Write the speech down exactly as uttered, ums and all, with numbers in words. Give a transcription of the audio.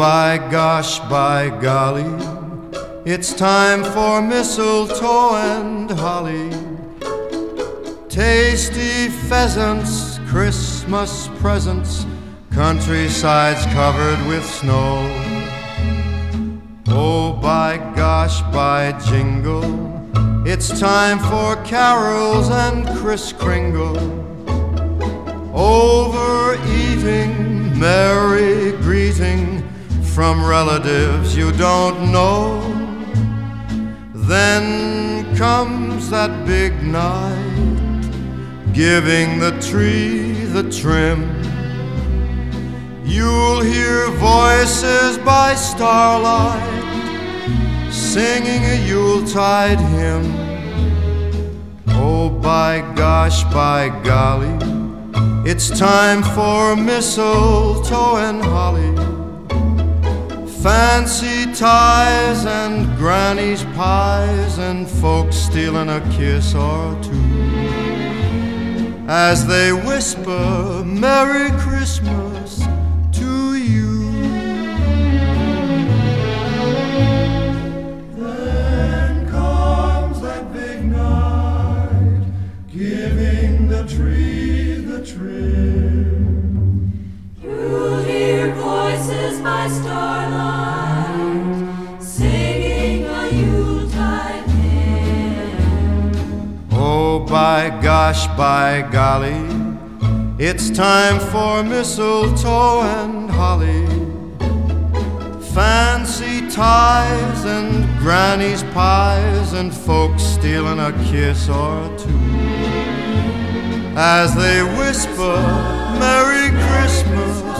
by gosh, by golly, it's time for mistletoe and holly. Tasty pheasants, Christmas presents, countrysides covered with snow. Oh, by gosh, by jingle, it's time for carols and Kris Kringle. Overeating, merry greeting from relatives you don't know. Then comes that big night, giving the tree the trim. You'll hear voices by starlight, singing a Yuletide hymn. Oh, by gosh, by golly, it's time for mistletoe and holly. Fancy ties and granny's pies and folks stealing a kiss or two as they whisper Merry Christmas to you. Then comes that big night, giving the tree the trim. You'll hear voices by starlight, singing a Yuletide hymn. Oh, by gosh, by golly, it's time for mistletoe and holly. Fancy ties and granny's pies and folks stealing a kiss or two as they whisper Merry Christmas